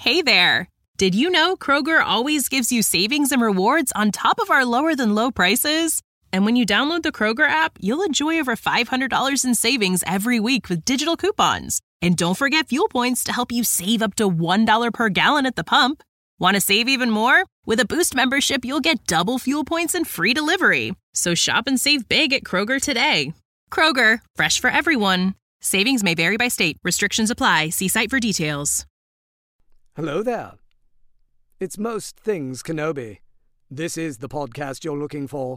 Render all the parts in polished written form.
Hey there! Did you know Kroger always gives you savings and rewards on top of our lower-than-low prices? And when you download the Kroger app, you'll enjoy over $500 in savings every week with digital coupons. And don't forget fuel points to help you save up to $1 per gallon at the pump. Want to save even more? With a Boost membership, you'll get double fuel points and free delivery. So shop and save big at Kroger today. Kroger, fresh for everyone. Savings may vary by state. Restrictions apply. See site for details. Hello there. It's Most Things Kenobi. This is the podcast you're looking for.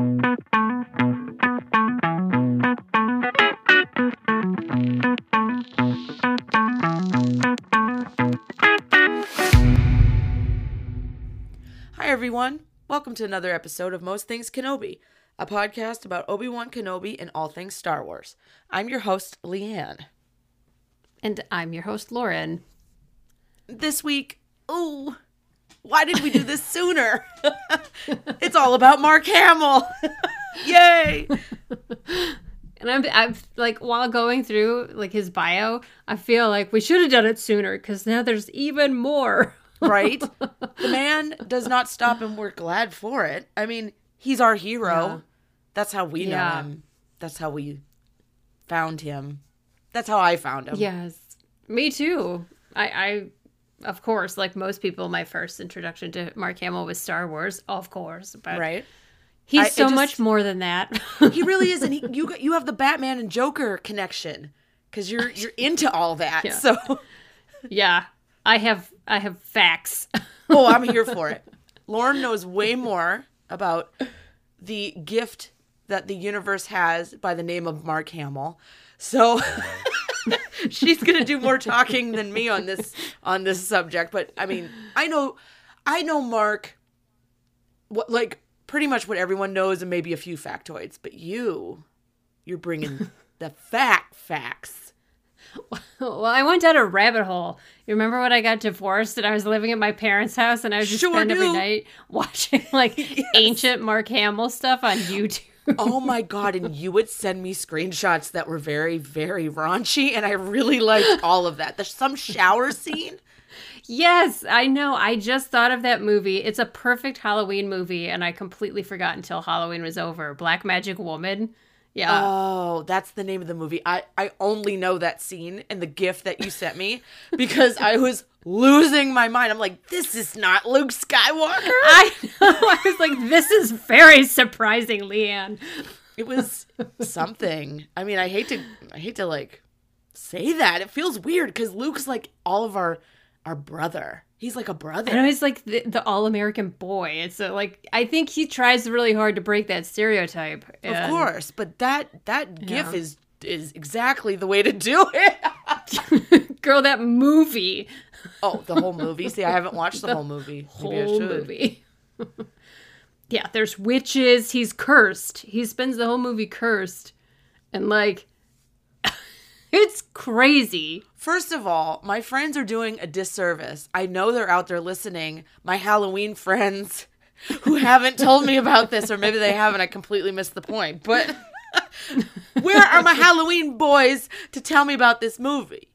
Hi everyone, welcome to another episode of Most Things Kenobi, a podcast about Obi-Wan Kenobi and all things Star Wars. I'm your host, Leanne. And I'm your host, Lauren. This week, why did we do this sooner? It's all about Mark Hamill. Yay! And I'm like, while going through like his bio, I feel like we should have done it sooner because now there's even more. Right? The man does not stop and we're glad for it. I mean, he's our hero. Yeah. That's how we know him. That's how we found him. That's how I found him. Yes, me too. I of course, like most people, my first introduction to Mark Hamill was Star Wars, of course. But right? He's so much more than that. He really is, and you have the Batman and Joker connection because you're into all that. Yeah. So yeah, I have facts. Oh, I'm here for it. Lauren knows way more about the gift that the universe has by the name of Mark Hamill. So she's going to do more talking than me on this subject. But I mean, I know Mark, what, like pretty much what everyone knows and maybe a few factoids, but you're bringing the facts. Well, I went down a rabbit hole. You remember when I got divorced and I was living at my parents' house and I would just spend every night watching like ancient Mark Hamill stuff on YouTube. Oh my God. And you would send me screenshots that were very, very raunchy. And I really liked all of that. There's some shower scene. Yes, I know. I just thought of that movie. It's a perfect Halloween movie. And I completely forgot until Halloween was over. Black Magic Woman. Yeah. Oh, that's the name of the movie. I only know that scene and the GIF that you sent me because I was losing my mind. I'm like, this is not Luke Skywalker. I know. I was like, this is very surprising, Leanne. It was something. I mean, I hate to like say that. It feels weird because Luke's like all of our brother. He's like a brother. I know, he's like the all-American boy. It's like, I think he tries really hard to break that stereotype. Of course, but that GIF is exactly the way to do it. Girl, that movie. Oh, the whole movie? See, I haven't watched the whole movie. Maybe I should. Movie. Yeah, there's witches. He's cursed. He spends the whole movie cursed. And like, it's crazy. First of all, my friends are doing a disservice. I know they're out there listening. My Halloween friends who haven't told me about this, or maybe they haven't. I completely missed the point. But where are my Halloween boys to tell me about this movie?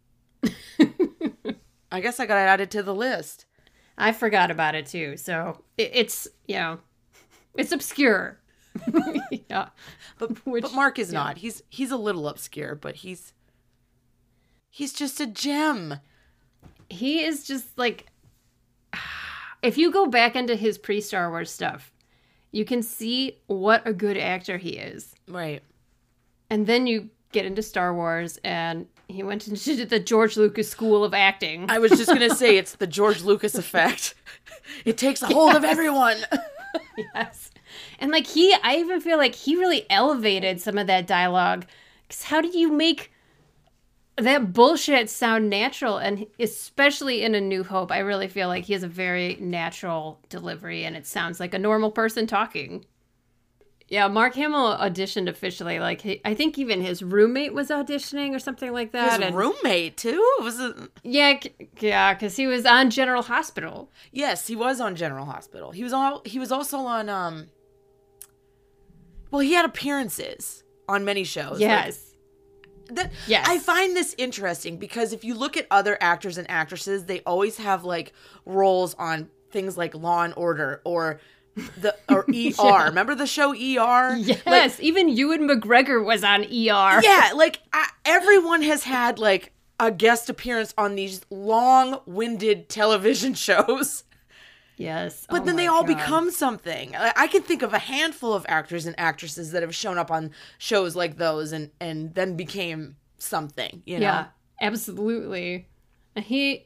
I guess I got to add it to the list. I forgot about it too. So it's, it's obscure. Yeah. But Mark is not. He's a little obscure, but he's just a gem. He is just like, if you go back into his pre-Star Wars stuff, you can see what a good actor he is. Right. And then you get into Star Wars, and he went into the George Lucas School of Acting. I was just going to say, it's the George Lucas effect. It takes a hold of everyone. Yes. And like I even feel like he really elevated some of that dialogue. Because how do you make that bullshit sound natural? And especially in A New Hope, I really feel like he has a very natural delivery and it sounds like a normal person talking. Yeah, Mark Hamill auditioned officially. Like, I think even his roommate was auditioning or something like that. His roommate, too? Yeah, because he was on General Hospital. Yes, he was on General Hospital. He was also on, well, he had appearances on many shows. Yes. Yes. I find this interesting because if you look at other actors and actresses, they always have like roles on things like Law and Order or ER. Remember the show ER? Yes, Like, even Ewan McGregor was on ER. yeah, like everyone has had like a guest appearance on these long-winded television shows. Yes. But Oh then they my all God. become something. I can think of a handful of actors and actresses that have shown up on shows like those and then became something, you know? Yeah, absolutely. He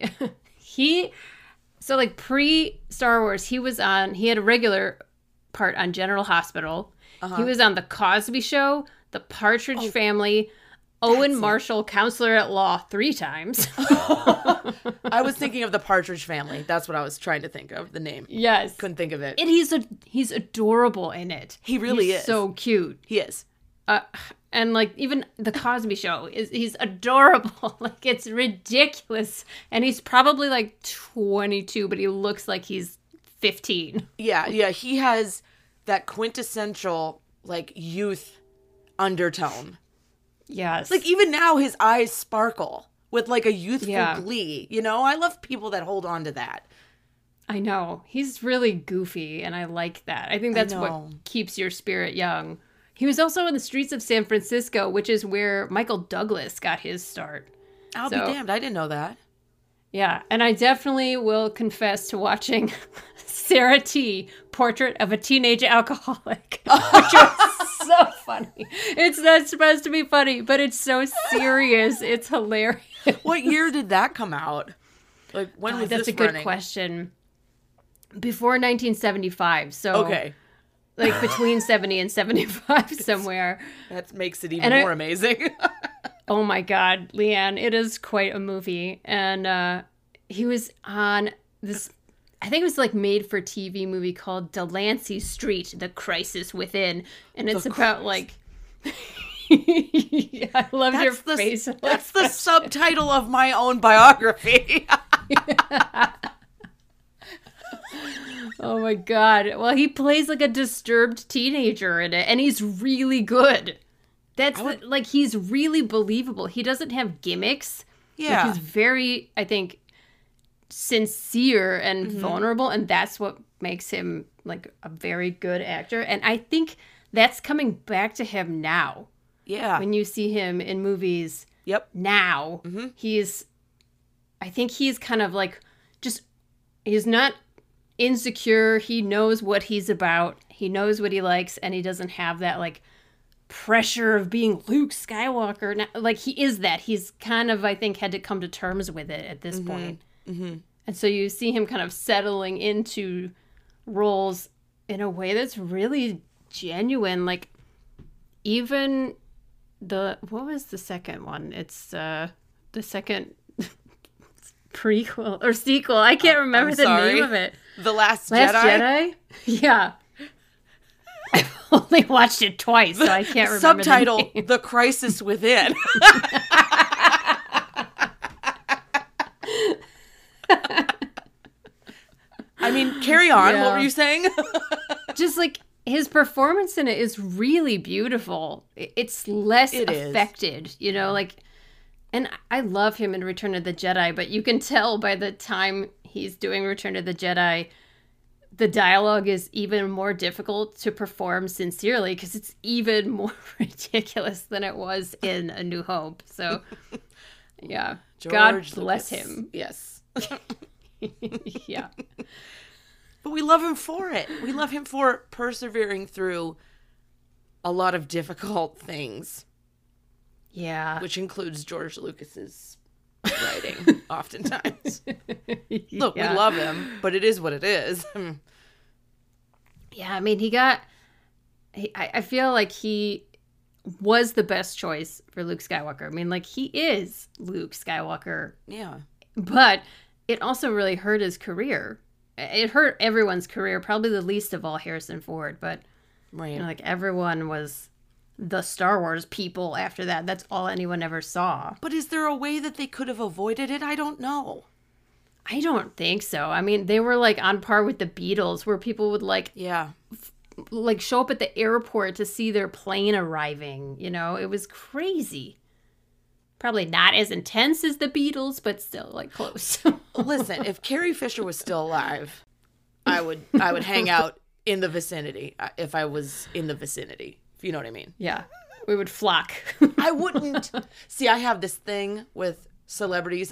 so like pre Star Wars, he had a regular part on General Hospital. He was on The Cosby Show, The Partridge Family, Owen Marshall, Counselor at Law 3 times. I was thinking of the Partridge Family. That's what I was trying to think of, the name. Yes. Couldn't think of it. And he's adorable in it. He really He's is. so cute. He is. And like even the Cosby Show he's adorable. Like it's ridiculous. And he's probably like 22, but he looks like he's 15. Yeah, he has that quintessential like youth undertone. Yes. Like even now his eyes sparkle with like a youthful Yeah. glee. You know, I love people that hold on to that. I know. He's really goofy and I like that. I think that's know. what keeps your spirit young. He was also in the streets of San Francisco, which is where Michael Douglas got his start. I'll be So- damned. I didn't know that. Yeah, and I definitely will confess to watching Sarah T. Portrait of a Teenage Alcoholic, which was so funny. It's not supposed to be funny, but it's so serious. It's hilarious. What year did that come out? Like when was That's this a good running? question. Before 1975, so Okay, like between 70 and 75 somewhere. that makes it even And more amazing. Oh my God, Leanne, it is quite a movie. And he was on this, I think it was like made for TV movie called Delancey Street, The Crisis Within. And it's about like, yeah, I love your face. That's the subtitle of my own biography. Oh my God. Well, he plays like a disturbed teenager in it, and he's really good. Like, he's really believable. He doesn't have gimmicks. Yeah. Like, he's very, I think, sincere and vulnerable, and that's what makes him, like, a very good actor. And I think that's coming back to him now. Yeah. When you see him in movies Yep. now, I think he's kind of, like, he's not insecure. He knows what he's about. He knows what he likes, and he doesn't have that, like, pressure of being Luke Skywalker. Now, like, he is that. He's kind of, I think, had to come to terms with it at this point. And so you see him kind of settling into roles in a way that's really genuine. Like, even what was the second one? It's the second prequel or sequel. I can't remember the name of it. The Last Last Jedi? Jedi? Yeah. I've only watched it twice, so I can't remember Subtitle, the name. The Crisis Within. I mean, carry on. Yeah. What were you saying? Just like his performance in it is really beautiful. It's less It is. affected, you know, like, and I love him in Return of the Jedi, but you can tell by the time he's doing Return of the Jedi, the dialogue is even more difficult to perform sincerely because it's even more ridiculous than it was in A New Hope. So, yeah, God George bless Lucas. him. Yes. Yeah. But we love him for it. We love him for persevering through a lot of difficult things, Yeah. which includes George Lucas's writing, oftentimes. Look, Yeah. we love him, but it is what it is. Yeah, I mean, I feel like he was the best choice for Luke Skywalker. I mean, like, he is Luke Skywalker, Yeah. but it also really hurt his career. It hurt everyone's career, probably the least of all Harrison Ford, but, Right. you know, like, everyone was the Star Wars people after that. That's all anyone ever saw. But is there a way that they could have avoided it? I don't know. I don't think so. I mean, they were, like, on par with the Beatles, where people would, like show up at the airport to see their plane arriving. You know, it was crazy. Probably not as intense as the Beatles, but still like close. Listen, if Carrie Fisher was still alive, I would hang out in the vicinity if I was in the vicinity, if you know what I mean. Yeah. We would flock. I wouldn't. See, I have this thing with celebrities.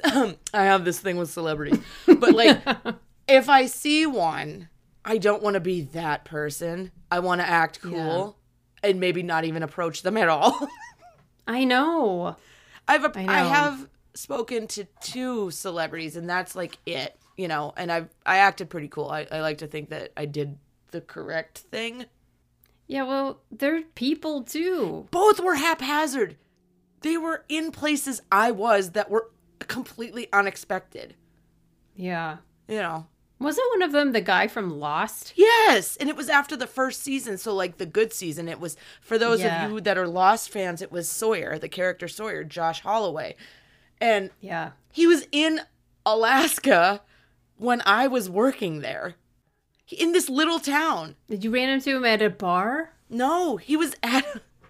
But like, if I see one, I don't want to be that person. I want to act cool and maybe not even approach them at all. I know. I have spoken to 2 celebrities, and that's like it, you know, and I acted pretty cool. I like to think that I did the correct thing. Yeah, well, they're people too. Both were haphazard. They were in places I was that were completely unexpected. Yeah. You know. Wasn't one of them the guy from Lost? Yes, and it was after the first season, so like the good season. It was, for those of you that are Lost fans, it was Sawyer, the character Sawyer, Josh Holloway. And he was in Alaska when I was working there, in this little town. Did you ran into him at a bar? No, he was at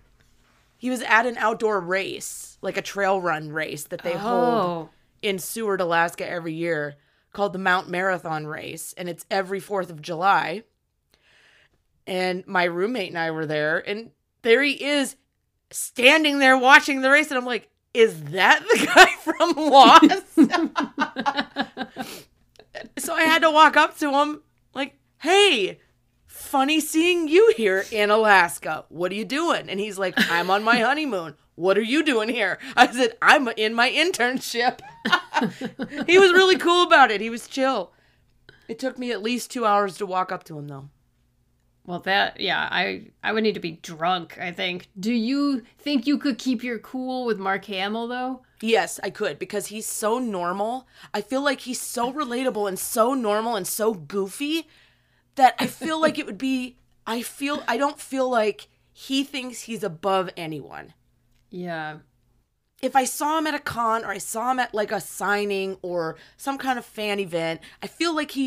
an outdoor race, like a trail run race that they hold in Seward, Alaska every year, called the Mount Marathon Race, and it's every 4th of July. And my roommate and I were there, and there he is standing there watching the race, and I'm like, is that the guy from Lost? So I had to walk up to him like, hey, funny seeing you here in Alaska. What are you doing? And he's like, I'm on my honeymoon. What are you doing here? I said, I'm in my internship. He was really cool about it. He was chill. It took me at least 2 hours to walk up to him, though. Well, I would need to be drunk, I think. Do you think you could keep your cool with Mark Hamill, though? Yes, I could, because he's so normal. I feel like he's so relatable and so normal and so goofy that I feel like it would be, I don't feel like he thinks he's above anyone. Yeah. If I saw him at a con, or I saw him at like a signing or some kind of fan event, I feel like he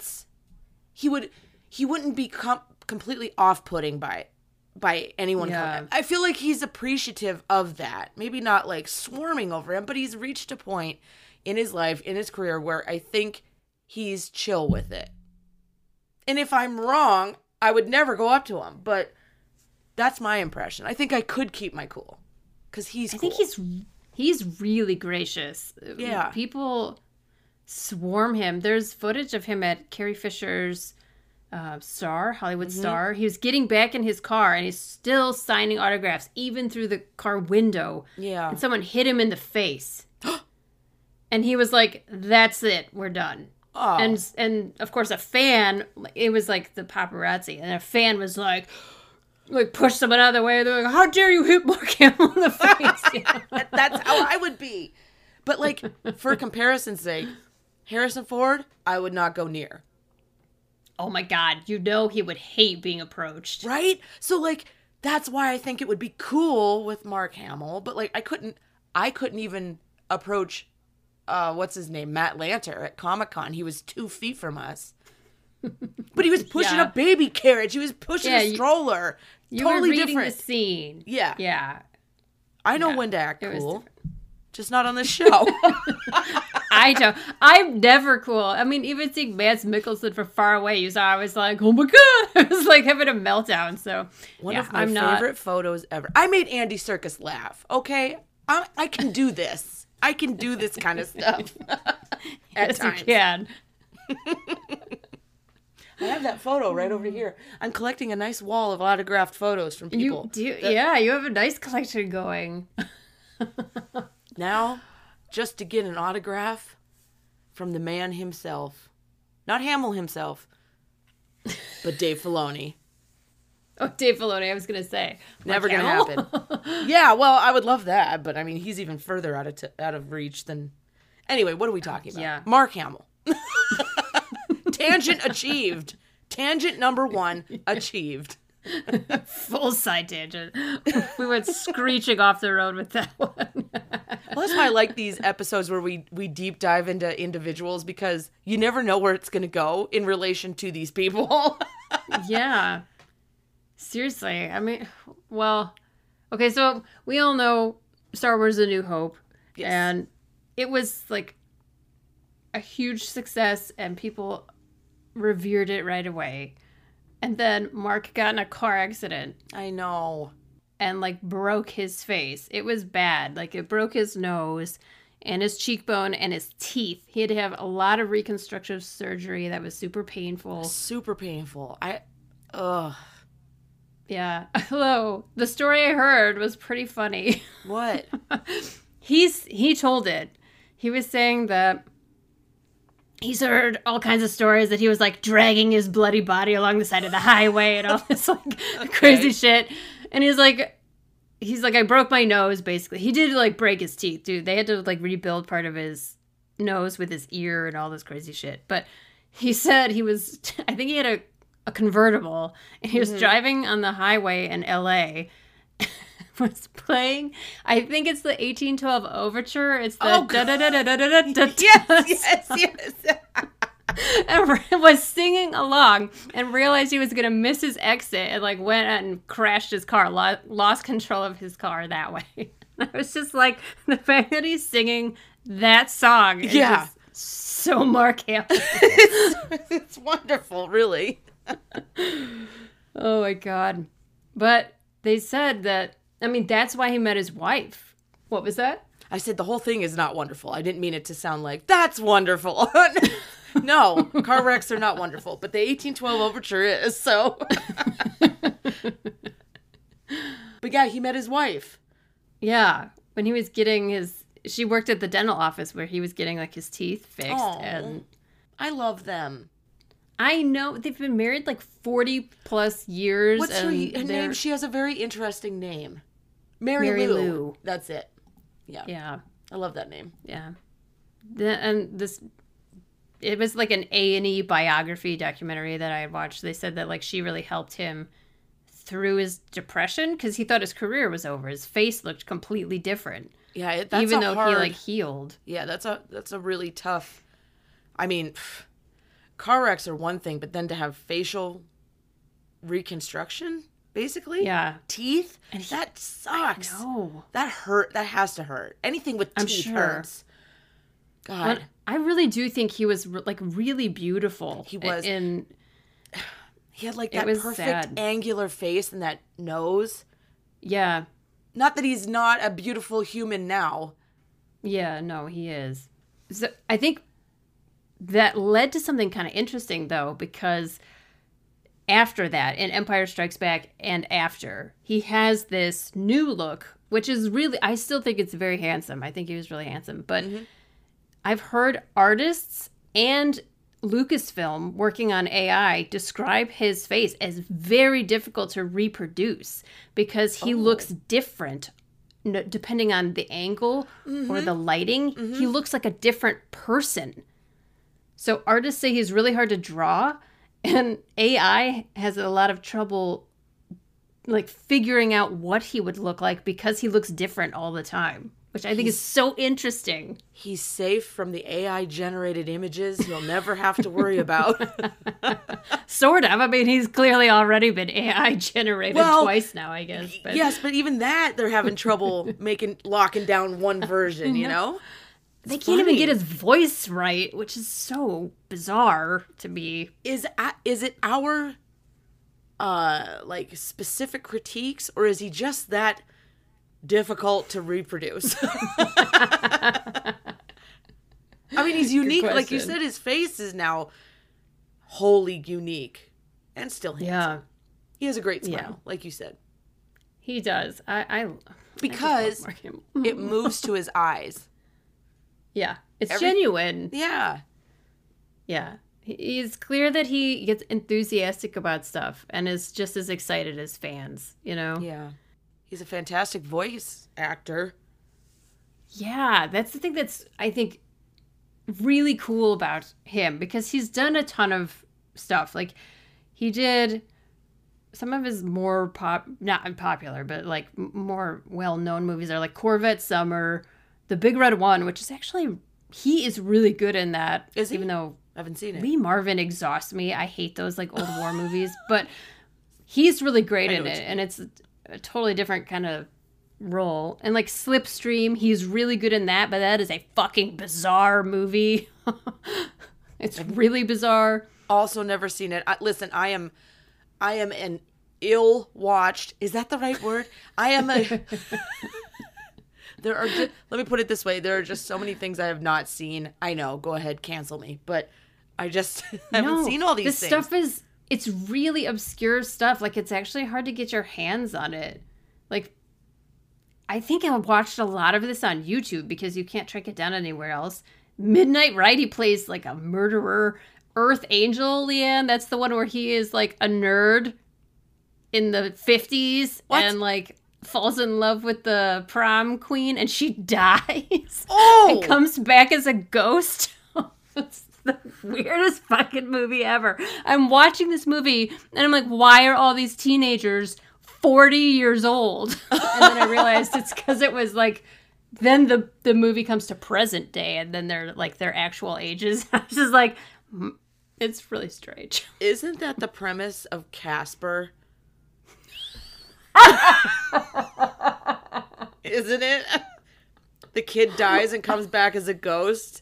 wouldn't be completely off-putting by anyone coming. I feel like he's appreciative of that. Maybe not like swarming over him, but he's reached a point in his life, in his career, where I think he's chill with it. And if I'm wrong, I would never go up to him, but that's my impression. I think I could keep my cool, because he's cool. I think he's really gracious. Yeah. People swarm him. There's footage of him at Carrie Fisher's Hollywood Star. He was getting back in his car, and he's still signing autographs, even through the car window. Yeah. And someone hit him in the face. And he was like, that's it. We're done. Oh. And of course a fan, it was like the paparazzi, and a fan was like push someone out of the way. They're like, how dare you hit Mark Hamill in the face? You know? That's how I would be. But like, for comparison's sake, Harrison Ford, I would not go near. Oh my God, you know he would hate being approached. Right? So like, that's why I think it would be cool with Mark Hamill, but like I couldn't even approach what's his name? Matt Lanter at Comic-Con. He was 2 feet from us. But he was pushing a baby carriage. He was pushing a stroller. You totally were reading different. The scene. Yeah. Yeah. I know when to act cool. Just not on this show. I don't. I'm never cool. I mean, even seeing Mads Mikkelsen from far away, you saw, I was like, oh my God. I was like having a meltdown. So one of my favorite photos ever. I made Andy Serkis laugh. Okay. I can do this. I can do this kind of stuff. At times. You can. I have that photo right over here. I'm collecting a nice wall of autographed photos from people. You have a nice collection going. Now, just to get an autograph from the man himself. Not Hamill himself, but Dave Filoni. Oh, Dave Filoni, I was going to say. Never going to happen. Yeah, well, I would love that, but I mean, he's even further out of reach than... Anyway, what are we talking about? Yeah. Mark Hamill. Tangent achieved. Tangent number 1 achieved. Full side tangent. We went screeching off the road with that one. Well, that's why I like these episodes where we deep dive into individuals, because you never know where it's going to go in relation to these people. Yeah. Seriously. I mean, well, okay, so we all know Star Wars A New Hope. Yes. And it was like a huge success, and people revered it right away. And then Mark got in a car accident I know. and like broke his face. It was bad. Like it broke his nose and his cheekbone and his teeth. He had to have a lot of reconstructive surgery that was super painful. Super painful. Ugh. Yeah. Hello. The story I heard was pretty funny. What? He told it. He was saying that he's heard all kinds of stories that he was like dragging his bloody body along the side of the highway and all this like crazy shit. And he's like, I broke my nose, basically. He did like break his teeth, dude. They had to like rebuild part of his nose with his ear and all this crazy shit. But he said I think he had a convertible, and he was driving on the highway in LA. Was playing, I think it's the 1812 Overture. It's the Yes. and was singing along and realized he was going to miss his exit and like went and crashed his car, lost control of his car that way. I was just like, the fact that he's singing that song is just so Mark Hamill. It's wonderful, really. Oh my God. But they said that, I mean, that's why he met his wife. What was that? I said the whole thing is not wonderful. I didn't mean it to sound like, that's wonderful. No, car wrecks are not wonderful, but the 1812 Overture is, so. But yeah, he met his wife. Yeah. When he was getting she worked at the dental office where he was getting like his teeth fixed. Aww. And I love them. I know they've been married like 40 plus years. What's her and name? She has a very interesting name. Mary Mary Lou. Lou. That's it. Yeah. Yeah. I love that name. Yeah. It was like an A&E biography documentary that I had watched. They said that like she really helped him through his depression because he thought his career was over. His face looked completely different. Yeah, that's even though hard, he like healed. Yeah, that's a really tough. I mean, car wrecks are one thing, but then to have facial reconstruction, basically, teeth, And that sucks. No, That hurt. That has to hurt. Anything with I'm teeth sure. hurts. God, I really do think he was like really beautiful. He was. and he had like it that was perfect sad. angular face and that nose. yeah, Not that he's not a beautiful human now. yeah, no, he is. So I think that led to something kind of interesting though, because after that, in Empire Strikes Back and after, he has this new look, which is really, I still think it's very handsome. I think he was really handsome. But I've heard artists and Lucasfilm working on AI describe his face as very difficult to reproduce because he looks different depending on the angle or the lighting. He looks like a different person. So artists say he's really hard to draw, and AI has a lot of trouble like figuring out what he would look like because he looks different all the time, which I think is so interesting. He's safe from the AI generated images he'll never have to worry about. Sort of. I mean, he's clearly already been AI generated twice now, I guess. But Yes, but even that they're having trouble locking down one version, you know? they can't even get his voice right, which is so bizarre to me. Is it our like specific critiques, or is he just that difficult to reproduce? I mean, he's unique. Like you said, his face is now wholly unique and still handsome. Yeah, He has a great smile, like you said. he does. Because I just love Mark it moves to his eyes. Yeah, it's genuine. Yeah. Yeah. It's clear that he gets enthusiastic about stuff and is just as excited as fans, you know? Yeah. He's a fantastic voice actor. Yeah, that's the thing that's, I think, really cool about him because he's done a ton of stuff. Like, he did some of his more not popular, but like more well-known movies are like Corvette Summer, The Big Red One, which is actually, he is really good in that. Is he? Even though I haven't seen it. Lee Marvin exhausts me. I hate those like old war movies, but he's really great in it. And it's a totally different kind of role. And like Slipstream, he's really good in that, but that is a fucking bizarre movie. It's really bizarre. Also never seen it. Listen, I am an ill-watched. Is that the right word? I am a. Let me put it this way. There are just so many things I have not seen. I know. Go ahead, cancel me. But I just haven't seen all these things. This stuff it's really obscure stuff. Like, it's actually hard to get your hands on it. Like, I think I watched a lot of this on YouTube because you can't track it down anywhere else. Midnight Ride, he plays like a murderer. Earth Angel, Leanne, that's the one where he is like a nerd in the 50s and like falls in love with the prom queen and she dies. Oh! And comes back as a ghost. It's the weirdest fucking movie ever. I'm watching this movie and I'm like, why are all these teenagers 40 years old? And then I realized it's because it was like, then the movie comes to present day and then they're like their actual ages. I was just like, it's really strange. Isn't that the premise of Casper? Isn't it? The kid dies and comes back as a ghost.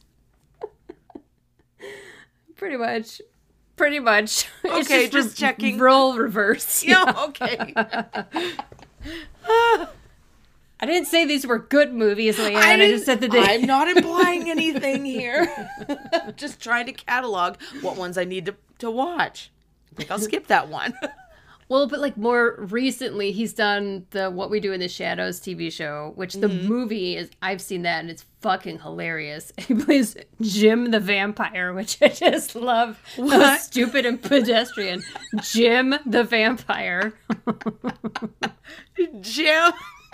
Pretty much. Okay, just checking. Role reverse. Yeah, okay. I didn't say these were good movies, Leanne. I just said that I'm not implying anything here. Just trying to catalog what ones I need to watch. I think I'll skip that one. Well, but like more recently, he's done the What We Do in the Shadows TV show, which the movie is, I've seen that and it's fucking hilarious. He plays Jim the Vampire, which I just love. How stupid and pedestrian. Jim the Vampire. Jim.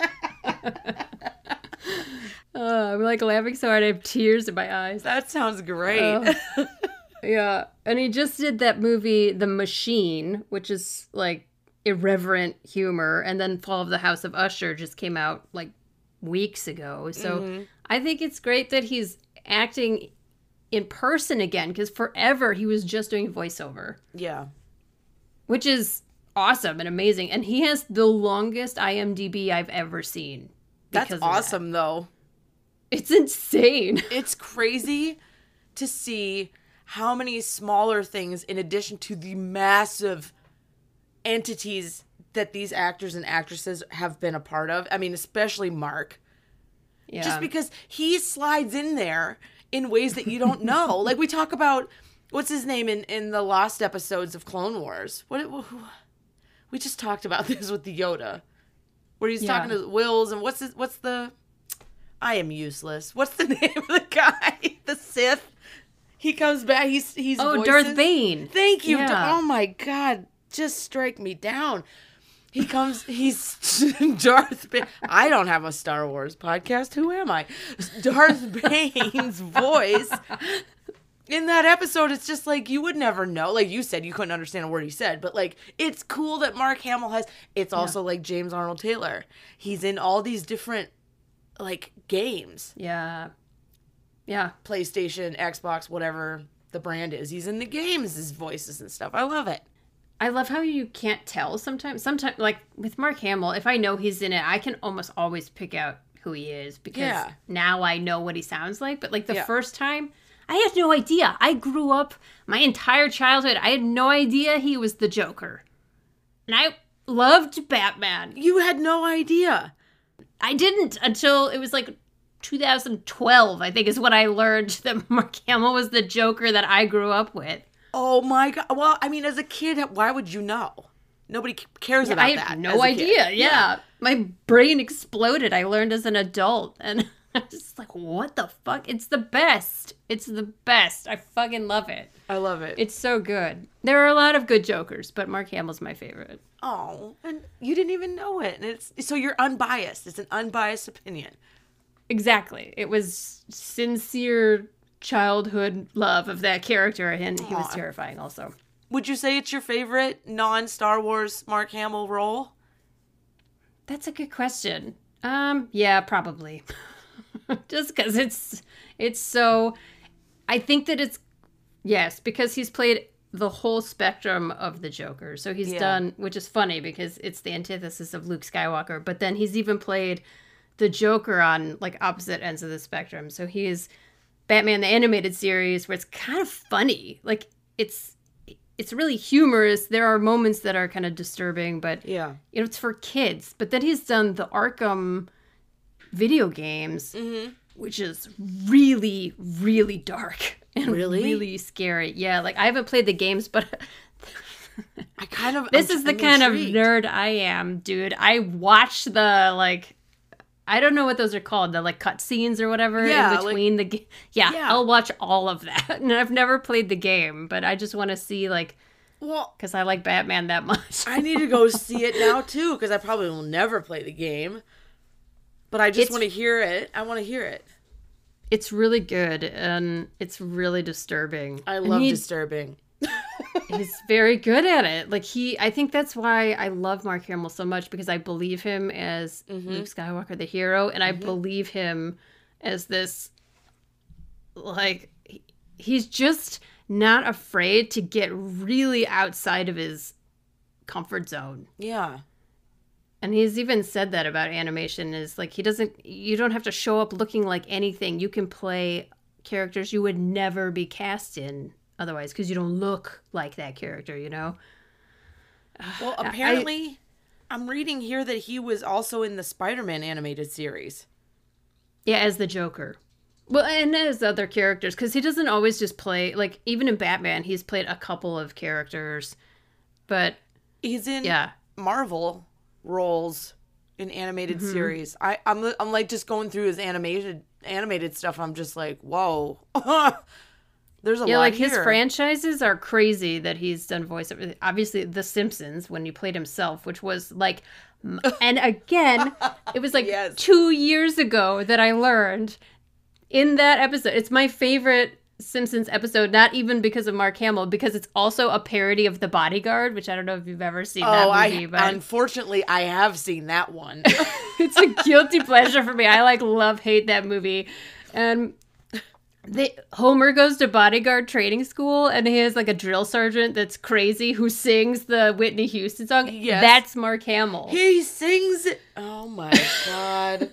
I'm like laughing so hard I have tears in my eyes. That sounds great. Yeah. And he just did that movie, The Machine, which is like irreverent humor. And then Fall of the House of Usher just came out like weeks ago. So I think it's great that he's acting in person again, because forever he was just doing voiceover. Yeah. Which is awesome and amazing. And he has the longest IMDb I've ever seen. That's awesome, though. It's insane. It's crazy to see how many smaller things, in addition to the massive entities that these actors and actresses have been a part of. I mean, especially Mark. Yeah. Just because he slides in there in ways that you don't know. Like, we talk about, what's his name in the lost episodes of Clone Wars? We just talked about this with the Yoda. Where he's talking to Wills, and what's the... I am useless. What's the name of the guy? The Sith? He comes back. He's voices. Darth Bane. Thank you. Yeah. Oh my God. Just strike me down. He's Darth Bane. I don't have a Star Wars podcast. Who am I? Darth Bane's voice. In that episode, it's just like, you would never know. Like you said, you couldn't understand a word he said. But like, it's cool that Mark Hamill has... It's also like James Arnold Taylor. He's in all these different like games. Yeah. PlayStation, Xbox, whatever the brand is. He's in the games, his voices and stuff. I love it. I love how you can't tell sometimes. Sometimes, like with Mark Hamill, if I know he's in it, I can almost always pick out who he is because now I know what he sounds like. But like the first time, I had no idea. I grew up my entire childhood. I had no idea he was the Joker. And I loved Batman. You had no idea. I didn't until it was like 2012, I think, is when I learned that Mark Hamill was the Joker that I grew up with. Oh my God. Well, I mean, as a kid, why would you know? Nobody cares about that. I had no idea. Yeah. My brain exploded. I learned as an adult. And I'm just like, what the fuck? It's the best. It's the best. I fucking love it. I love it. It's so good. There are a lot of good Jokers, but Mark Hamill's my favorite. Oh, and you didn't even know it. And so you're unbiased. It's an unbiased opinion. Exactly. It was sincere childhood love of that character, and he was terrifying also. Would you say it's your favorite non-Star Wars Mark Hamill role? That's a good question. Yeah, probably. Just because it's so... I think that it's... Yes, because he's played the whole spectrum of the Joker. So he's done, which is funny because it's the antithesis of Luke Skywalker, but then he's even played the Joker on like opposite ends of the spectrum. So he's Batman the Animated Series, where it's kind of funny. Like it's really humorous. There are moments that are kind of disturbing, but it's for kids. But then he's done the Arkham video games, which is really, really dark and really scary. Yeah, like I haven't played the games, but this is the kind of nerd I am, dude. I watch the like, I don't know what those are called, the like cutscenes or whatever in between the I'll watch all of that. And I've never played the game, but I just want to see like, because I like Batman that much. I need to go see it now too, because I probably will never play the game. But I just want to hear it. I want to hear it. It's really good, and it's really disturbing. I love disturbing. He's very good at it. Like I think that's why I love Mark Hamill so much, because I believe him as Luke Skywalker, the hero, and I believe him as this, like, he's just not afraid to get really outside of his comfort zone. Yeah. And he's even said that about animation, is like you don't have to show up looking like anything. You can play characters you would never be cast in otherwise, because you don't look like that character, you know? Well, apparently, I'm reading here that he was also in the Spider-Man animated series. Yeah, as the Joker. Well, and as other characters, because he doesn't always just play, like, even in Batman, he's played a couple of characters, but... He's in Marvel roles in animated series. I'm like just going through his animated stuff. I'm just like, whoa. There's a lot like here. His franchises are crazy that he's done voiceover. Obviously, The Simpsons, when he played himself, which was like, and again, it was like 2 years ago that I learned in that episode. It's my favorite Simpsons episode, not even because of Mark Hamill, because it's also a parody of The Bodyguard, which I don't know if you've ever seen that movie. But unfortunately, I have seen that one. It's a guilty pleasure for me. I like hate that movie. And Homer goes to bodyguard training school, and he has like a drill sergeant that's crazy who sings the Whitney Houston song. Yes. That's Mark Hamill. He sings it. Oh my God.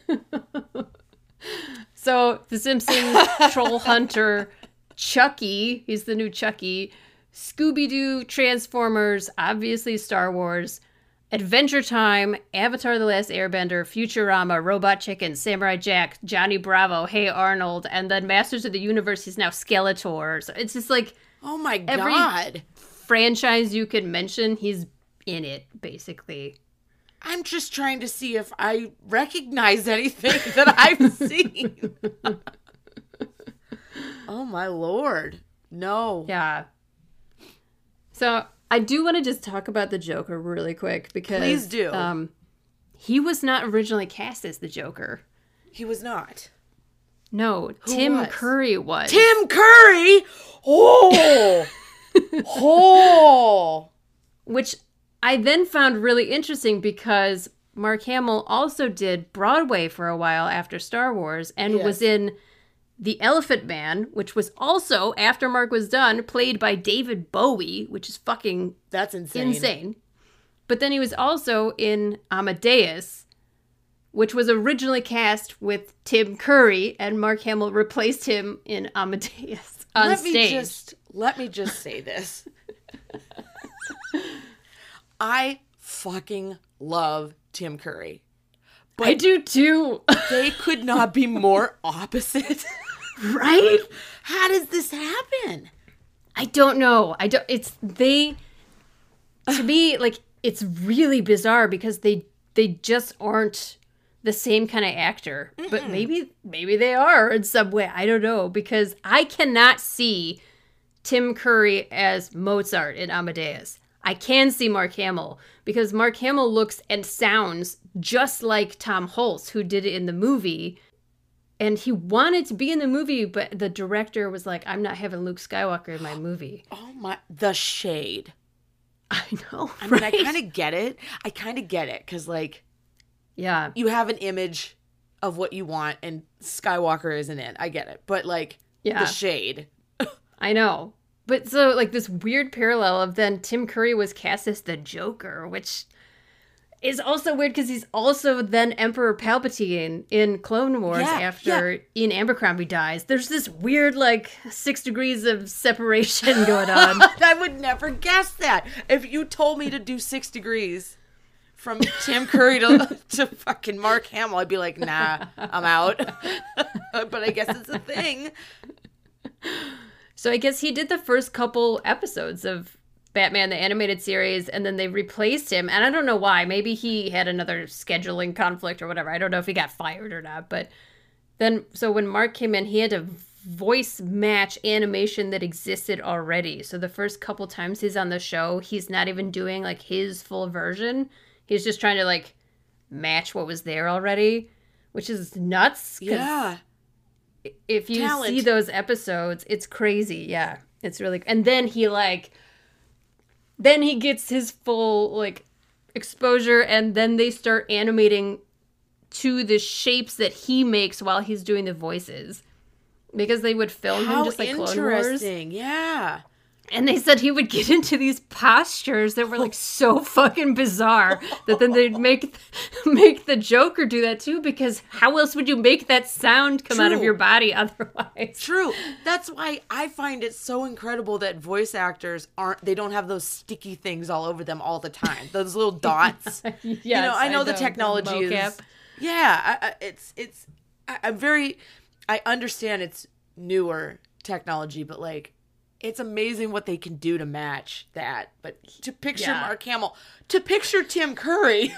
So The Simpsons, Troll Hunter, Chucky, he's the new Chucky, Scooby-Doo, Transformers, obviously Star Wars, Adventure Time, Avatar: The Last Airbender, Futurama, Robot Chicken, Samurai Jack, Johnny Bravo, Hey Arnold, and then Masters of the Universe, he's now Skeletor. So it's just like, oh my God. Every franchise you could mention, he's in it, basically. I'm just trying to see if I recognize anything that I've seen. Oh my Lord. No. Yeah. So I do want to just talk about the Joker really quick, because please do. He was not originally cast as the Joker. He was not. No, Tim Curry was. Tim Curry? Oh! Oh! Which I then found really interesting, because Mark Hamill also did Broadway for a while after Star Wars, and was in The Elephant Man, which was also, after Mark was done, played by David Bowie, which is fucking... That's insane. But then he was also in Amadeus, which was originally cast with Tim Curry, and Mark Hamill replaced him in Amadeus on stage. Let me just say this. I fucking love Tim Curry. But I do too. They could not be more opposite. Right? How does this happen? I don't know. To me, like, it's really bizarre, because they just aren't the same kind of actor. Mm-mm. But maybe they are in some way. I don't know, because I cannot see Tim Curry as Mozart in Amadeus. I can see Mark Hamill, because Mark Hamill looks and sounds just like Tom Hulce, who did it in the movie. And he wanted to be in the movie, but the director was like, I'm not having Luke Skywalker in my movie. Oh my, the shade. I know, I mean, I kind of get it. Because, like, yeah, you have an image of what you want, and Skywalker isn't it. I get it. But, like, the shade. I know. But so, like, this weird parallel of then Tim Curry was cast as the Joker, which is also weird because he's also then Emperor Palpatine in Clone Wars after Ian Abercrombie dies. There's this weird, like, 6 degrees of separation going on. I would never guess that. If you told me to do 6 degrees from Tim Curry to fucking Mark Hamill, I'd be like, nah, I'm out. But I guess it's a thing. So I guess he did the first couple episodes of Batman, the animated series, and then they replaced him. And I don't know why. Maybe he had another scheduling conflict or whatever. I don't know if he got fired or not. But then, so when Mark came in, he had to voice match animation that existed already. So the first couple times he's on the show, he's not even doing, like, his full version. He's just trying to, like, match what was there already, which is nuts. Yeah. If you see those episodes, it's crazy. Yeah, it's really. And then he gets his full, like, exposure, and then they start animating to the shapes that he makes while he's doing the voices, because they would film him just like Clone Wars. Interesting. Yeah. And they said he would get into these postures that were, like, so fucking bizarre that then they'd make the Joker do that too, because how else would you make that sound come out of your body otherwise? True. That's why I find it so incredible that voice actors they don't have those sticky things all over them all the time. Those little dots. Yes, you know, I know the technology is. Yeah, I understand it's newer technology, but, like, it's amazing what they can do to match that. But to picture Mark Hamill, to picture Tim Curry,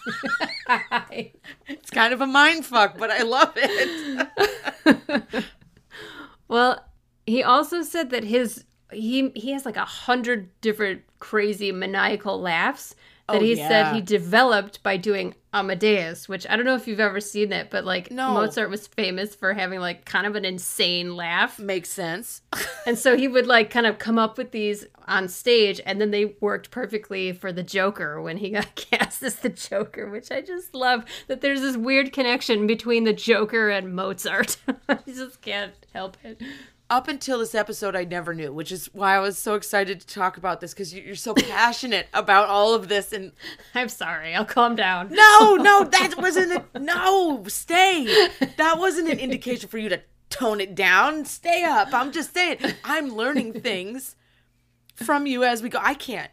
it's kind of a mind fuck, but I love it. Well, he also said that he has like 100 different crazy maniacal laughs that said he developed by doing Amadeus, which I don't know if you've ever seen that, but, like, Mozart was famous for having, like, kind of an insane laugh. Makes sense. And so he would, like, kind of come up with these on stage, and then they worked perfectly for the Joker when he got cast as the Joker, which I just love that there's this weird connection between the Joker and Mozart. I just can't help it. Up until this episode, I never knew, which is why I was so excited to talk about this, because you're so passionate about all of this. And I'm sorry, I'll calm down. No, that wasn't it. No, stay. That wasn't an indication for you to tone it down. Stay up. I'm just saying, I'm learning things from you as we go. I can't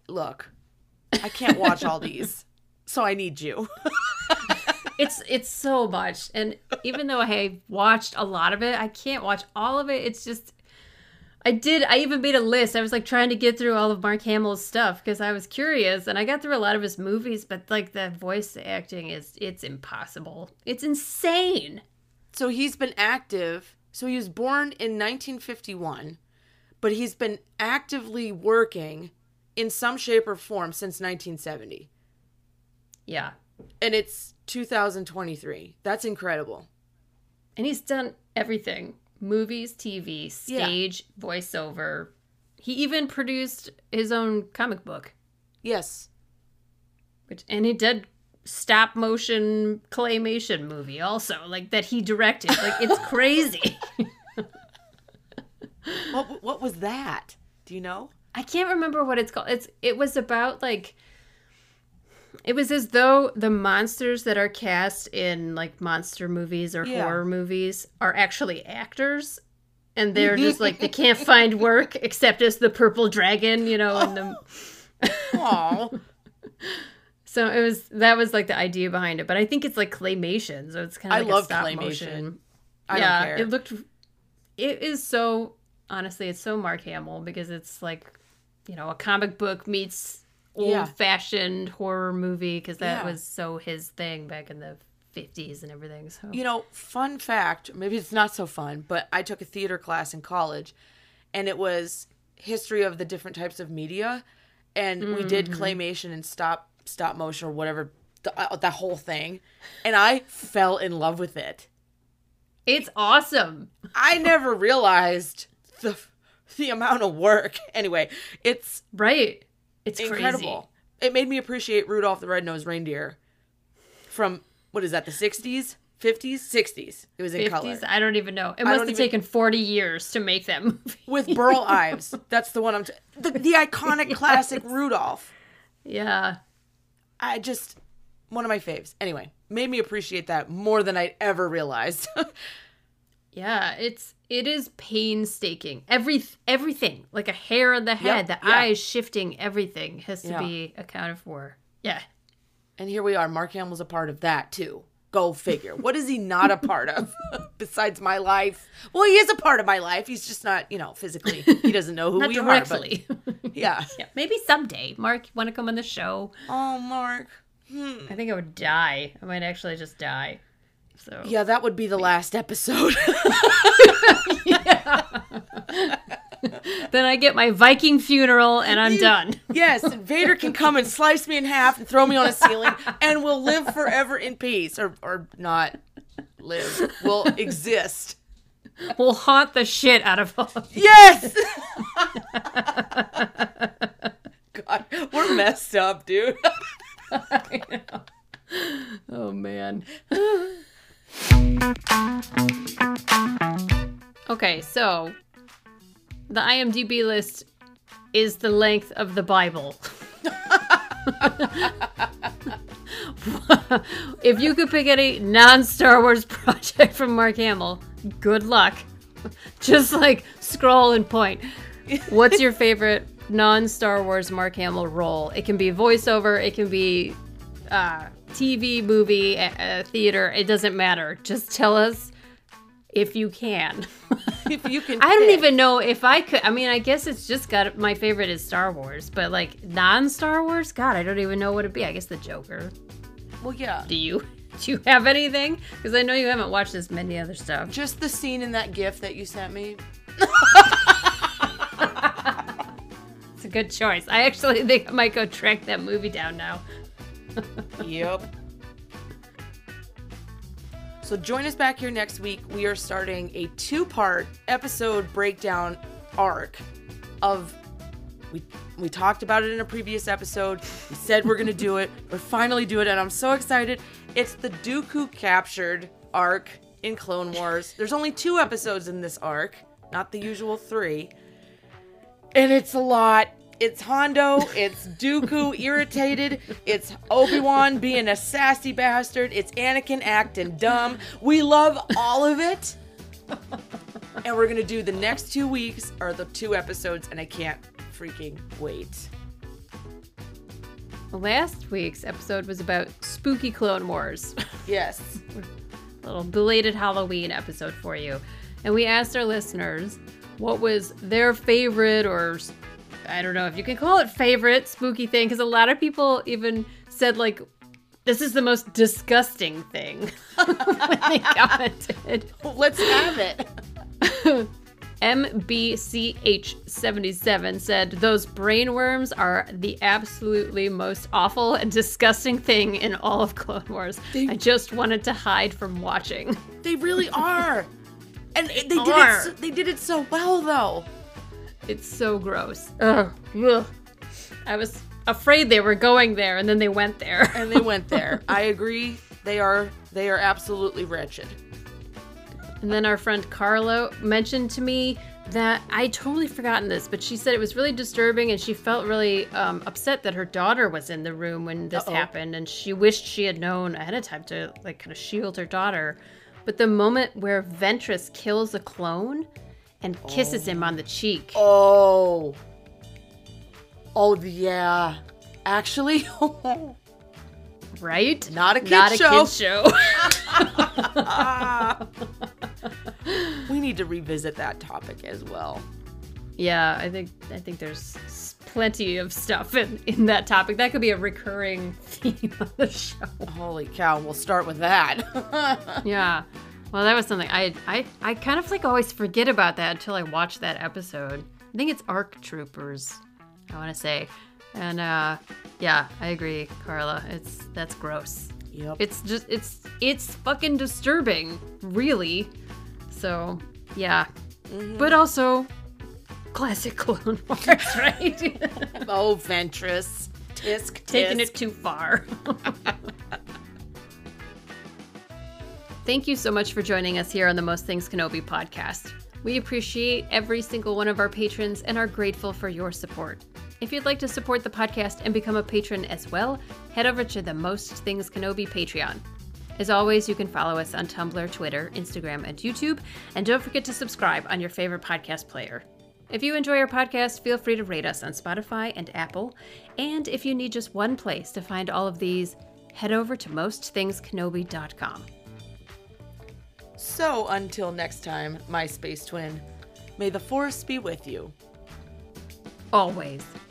watch all these, so I need you. It's so much. And even though I watched a lot of it, I can't watch all of it. It's just, I even made a list. I was, like, trying to get through all of Mark Hamill's stuff because I was curious, and I got through a lot of his movies, but, like, the voice acting it's impossible. It's insane. So he's been active. So he was born in 1951, but he's been actively working in some shape or form since 1970. Yeah. And it's 2023. That's incredible. And he's done everything. Movies, TV, stage, voiceover. He even produced his own comic book. Yes. And he did stop motion claymation movie also, like, that he directed. Like, it's crazy. What was that? Do you know? I can't remember what it's called. It was about, like, it was as though the monsters that are cast in, like, monster movies or horror movies are actually actors. And they're just, like, they can't find work except as the purple dragon, you know, and the... Aww. So that was, like, the idea behind it. But I think it's, like, claymation, so it's kind of like a stop motion. I don't care. It is so, honestly, it's so Mark Hamill, because it's, like, you know, a comic book meets old-fashioned horror movie, because that was so his thing back in the 50s and everything. So, you know, fun fact, maybe it's not so fun, but I took a theater class in college, and it was history of the different types of media, and we did claymation and stop motion or whatever, the whole thing, and I fell in love with it. It's awesome. I never realized the amount of work. Anyway, it's right. It's incredible. Crazy. It made me appreciate Rudolph the Red-Nosed Reindeer from, what is that, the 60s? 50s, 60s. It was in 50s? color. I don't even know. It must have taken 40 years to make that movie. With Burl Ives. That's the one the iconic classic Rudolph. Yeah. One of my faves. Anyway, made me appreciate that more than I'd ever realized. Yeah, it is painstaking. Everything, like a hair on the head, the eyes shifting, everything has to be accounted for. Yeah. And here we are. Mark Hamill's a part of that too. Go figure. What is he not a part of besides my life? Well, he is a part of my life. He's just not, physically. He doesn't know who not we directly. are. But, yeah. Maybe someday. Mark, you want to come on the show? Oh, Mark. I think I would die. I might actually just die. So yeah, that would be the last episode. Then I get my Viking funeral and I'm done. Yes, and Vader can come and slice me in half and throw me on a ceiling and we'll live forever in peace. Or not live. We'll exist. We'll haunt the shit out of all of you. Yes! God, we're messed up, dude. I know. Oh, man. Okay, so the IMDb list is the length of the Bible. If you could pick any non-Star Wars project from Mark Hamill, good luck. Just scroll and point. What's your favorite non-Star Wars Mark Hamill role? It can be voiceover, it can be TV, movie, theater. It doesn't matter. Just tell us if you can. If you can. I don't even know if I could. I mean, I guess it's just got my favorite is Star Wars, but non-Star Wars, God, I don't even know what it'd be. I guess the Joker. Well, yeah. Do you have anything? Because I know you haven't watched as many other stuff. Just the scene in that GIF that you sent me. It's a good choice. I actually think I might go track that movie down now. Yep. So join us back here next week. We are starting a 2-part episode breakdown arc of... We talked about it in a previous episode. We said we're going to do it. We're finally doing it, and I'm so excited. It's the Dooku captured arc in Clone Wars. There's only 2 episodes in this arc, not the usual 3. And it's a lot. It's Hondo, it's Dooku irritated, it's Obi-Wan being a sassy bastard, it's Anakin acting dumb. We love all of it. And we're going to do the next 2 weeks, or the 2 episodes, and I can't freaking wait. Last week's episode was about spooky Clone Wars. Yes. A little belated Halloween episode for you. And we asked our listeners what was their favorite, or I don't know if you can call it favorite spooky thing, because a lot of people even said this is the most disgusting thing when they commented. Let's have it. MBCH77 said, those brain worms are the absolutely most awful and disgusting thing in all of Clone Wars. I just wanted to hide from watching. They really are. And they did it so well, though. It's so gross. Ugh. I was afraid they were going there, and then they went there. And they went there. I agree. They are absolutely wretched. And then our friend Carlo mentioned to me that I totally forgotten this, but she said it was really disturbing, and she felt really upset that her daughter was in the room when this happened, and she wished she had known ahead of time to kind of shield her daughter. But the moment where Ventress kills a clone and kisses him on the cheek. Oh, yeah. Actually, right? Not a kid show. We need to revisit that topic as well. Yeah, I think there's plenty of stuff in that topic. That could be a recurring theme of the show. Holy cow, we'll start with that. Yeah. Well, that was something I kind of always forget about that until I watch that episode. I think it's ARC Troopers, I want to say. And yeah, I agree, Carla. That's gross. Yep. It's fucking disturbing, really. So, yeah. Mm-hmm. But also classic Clone Wars, right? Oh, Ventress. Tisk. Taking it too far. Thank you so much for joining us here on the Most Things Kenobi podcast. We appreciate every single one of our patrons and are grateful for your support. If you'd like to support the podcast and become a patron as well, head over to the Most Things Kenobi Patreon. As always, you can follow us on Tumblr, Twitter, Instagram, and YouTube, and don't forget to subscribe on your favorite podcast player. If you enjoy our podcast, feel free to rate us on Spotify and Apple, and if you need just one place to find all of these, head over to mostthinkskenobi.com. So until next time, my space twin, may the Force be with you. Always.